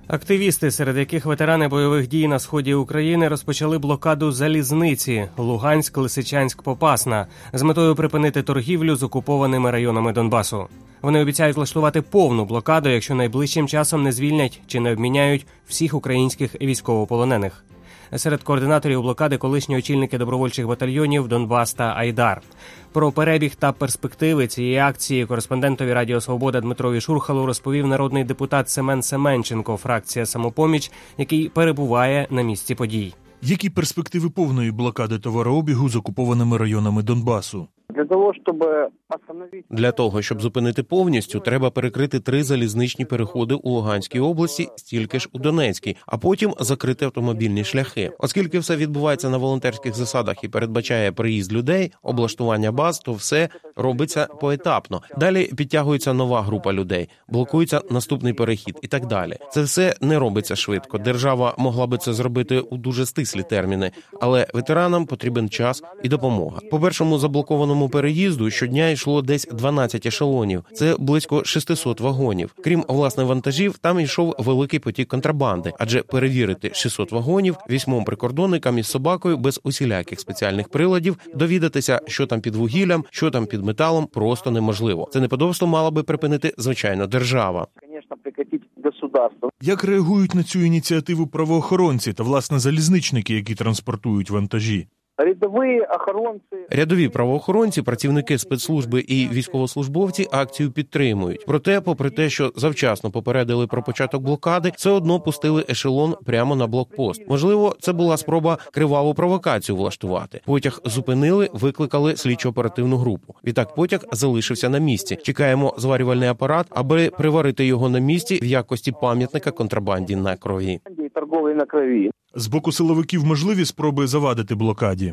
Активісти, серед яких ветерани бойових дій на сході України, розпочали блокаду залізниці Луганськ-Лисичанськ-Попасна з метою припинити торгівлю з окупованими районами Донбасу. Вони обіцяють влаштувати повну блокаду, якщо найближчим часом не звільнять чи не обміняють всіх українських військовополонених. Серед координаторів блокади колишні очільники добровольчих батальйонів «Донбас» та «Айдар». Про перебіг та перспективи цієї акції кореспондентові Радіо Свобода Дмитрові Шурхалу розповів народний депутат Семен Семенченко, фракція «Самопоміч», який перебуває на місці подій. Які перспективи повної блокади товарообігу з окупованими районами Донбасу? Для того, щоб зупинити повністю, треба перекрити 3 залізничні переходи у Луганській області, стільки ж у Донецькій, а потім закрити автомобільні шляхи. Оскільки все відбувається на волонтерських засадах і передбачає приїзд людей, облаштування баз, то все робиться поетапно. Далі підтягується нова група людей, блокується наступний перехід і так далі. Це все не робиться швидко. Держава могла би це зробити у дуже стислі терміни, але ветеранам потрібен час і допомога. По першому заблокованому переїзду щодня йшло десь 12 ешелонів. Це близько 600 вагонів. Крім, власне, вантажів, там йшов великий потік контрабанди, адже перевірити 600 вагонів 8 прикордонникам із собакою без усіляких спеціальних приладів, довідатися, що там під вугіллям, що там під металом, просто неможливо. Це неподобство мала би припинити, звичайно, держава. Як реагують на цю ініціативу правоохоронці та, власне, залізничники, які транспортують вантажі? Рядові правоохоронці, працівники спецслужби і військовослужбовці акцію підтримують. Проте, попри те, що завчасно попередили про початок блокади, все одно пустили ешелон прямо на блокпост. Можливо, це була спроба криваву провокацію влаштувати. Потяг зупинили, викликали слідчо-оперативну групу. Відтак потяг залишився на місці. Чекаємо зварювальний апарат, аби приварити його на місці в якості пам'ятника контрабанді на крові. З боку силовиків можливі спроби завадити блокаді?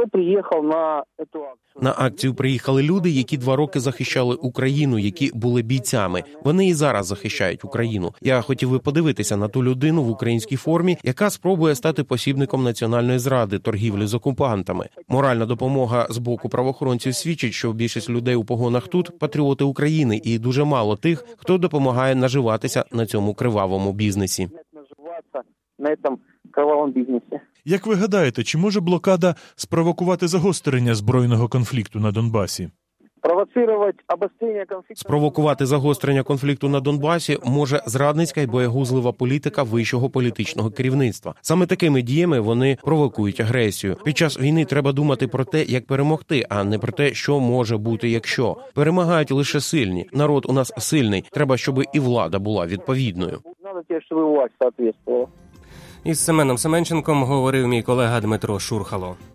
На акцію приїхали люди, які 2 роки захищали Україну, які були бійцями. Вони і зараз захищають Україну. Я хотів би подивитися на ту людину в українській формі, яка спробує стати посібником національної зради, торгівлі з окупантами. Моральна допомога з боку правоохоронців свідчить, що більшість людей у погонах тут – патріоти України, і дуже мало тих, хто допомагає наживатися на цьому кривавому бізнесі. Як ви гадаєте, чи може блокада спровокувати загострення збройного конфлікту на Донбасі? Спровокувати загострення конфлікту на Донбасі може зрадницька і боягузлива політика вищого політичного керівництва. Саме такими діями вони провокують агресію. Під час війни треба думати про те, як перемогти, а не про те, що може бути, якщо. Перемагають лише сильні. Народ у нас сильний. Треба, щоб і влада була відповідною. Із Семеном Семенченком говорив мій колега Дмитро Шурхало.